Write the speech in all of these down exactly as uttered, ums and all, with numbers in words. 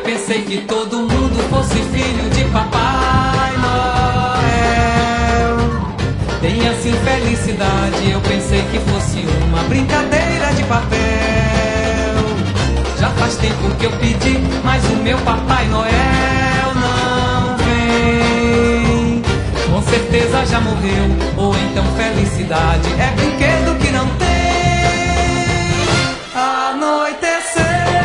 pensei que todo mundo fosse filho de Papai Noel. Tem assim felicidade, eu pensei que fosse uma brincadeira de papel. Já faz tempo que eu pedi, mas o meu Papai Noel não vem. Com certeza já morreu, ou então felicidade é brinquedo que não tem. Anoiteceu,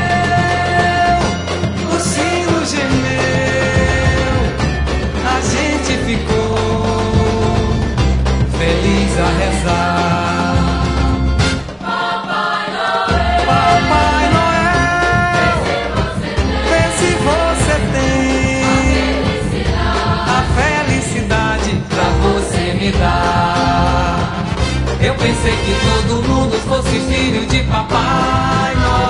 o sino gemeu, a gente ficou feliz a rezar. Papai Noel, Papai Noel, vê se você tem a felicidade pra você me dar. Eu pensei que todo mundo fosse filho de Papai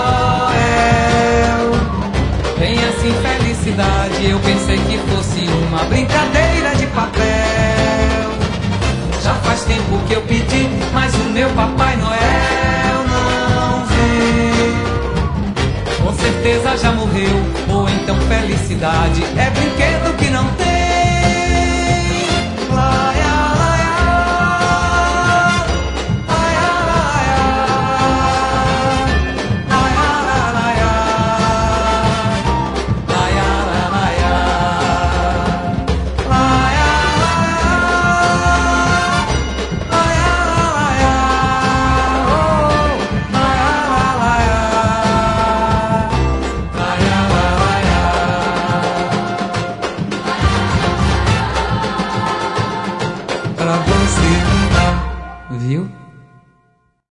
Noel. Tem assim felicidade, eu pensei que fosse uma brincadeira de papel. Já faz tempo que eu pedi, mas o meu Papai Noel não vem. Com certeza já morreu, ou então felicidade é brinquedo